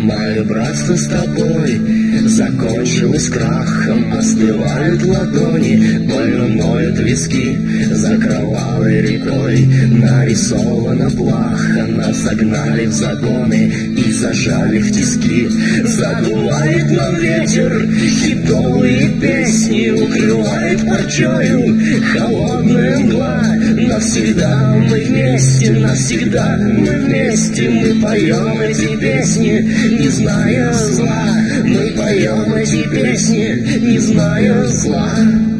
Мое братство с тобой закончилось крахом. Остывают ладони, больно ноют виски. За кровавой рекой нарисована плаха. Нас загнали в загоны и зажали в тиски. Задувает нам ветер хитовые песни, укрывает парчою холодная мгла. Навсегда мы вместе, навсегда мы вместе. Мы поем эти песни, не зная зла. Мы поем эти песни, не зная зла.